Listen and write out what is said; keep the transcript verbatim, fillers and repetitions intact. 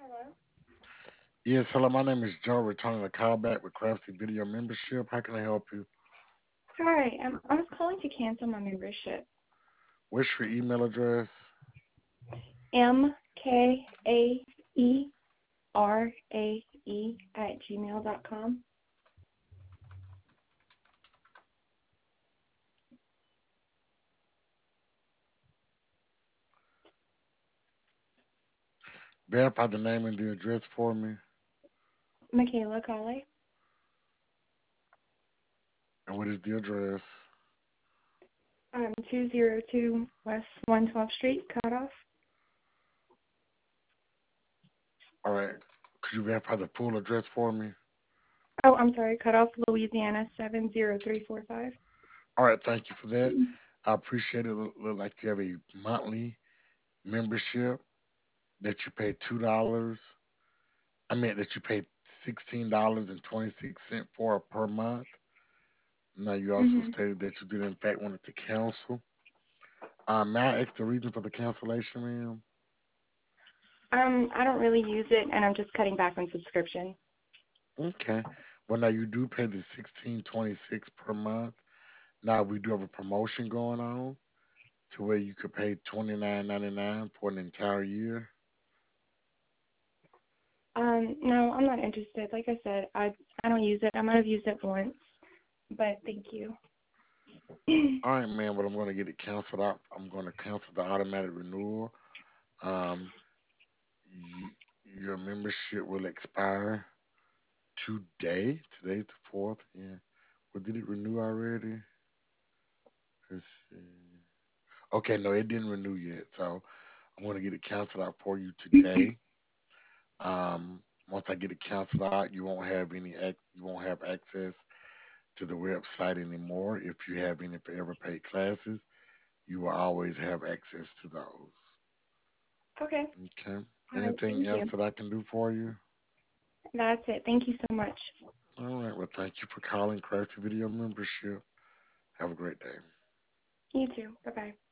Hello. Yes, hello, my name is Joe, returning a call back with Crafty Video Membership. How can I help you? Hi. Um, I was calling to cancel my membership. What's your email address? M K A E R A E at gmail dot com. Verify the name and the address for me. Michaela Colley. And what is the address? Um, two zero two West one twelfth Street, Cutoff. All right. Could you verify the full address for me? Oh, I'm sorry, Cutoff, Louisiana seven zero three four five. All right, thank you for that. I appreciate it. Look, look like you have a monthly membership that you pay two dollars. I meant that you pay sixteen dollars and twenty six cents for per month. Now you also Mhm. stated that you did in fact wanted to cancel. Um, may I ask the reason for the cancellation, ma'am? Um, I don't really use it, and I'm just cutting back on subscription. Okay. Well, now you do pay the sixteen twenty six per month. Now we do have a promotion going on to where you could pay twenty nine ninety nine for an entire year. Um, no, I'm not interested. Like I said, I I don't use it. I might have used it once, but thank you. All right, man. But I'm going to get it canceled out. I'm going to cancel the automatic renewal. Um, you, your membership will expire today. Today's the fourth. Yeah. Well, did it renew already? Let's see. Okay, no, it didn't renew yet. So I'm going to get it canceled out for you today. Um, Once I get it canceled out, you won't have any ac- you won't have access to the website anymore. If you have any forever paid classes, you will always have access to those. Okay. Okay. All right. Anything Thank you. else that I can do for you? That's it. Thank you so much. All right. Well, thank you for calling Crafty Video Membership. Have a great day. You too. Bye bye.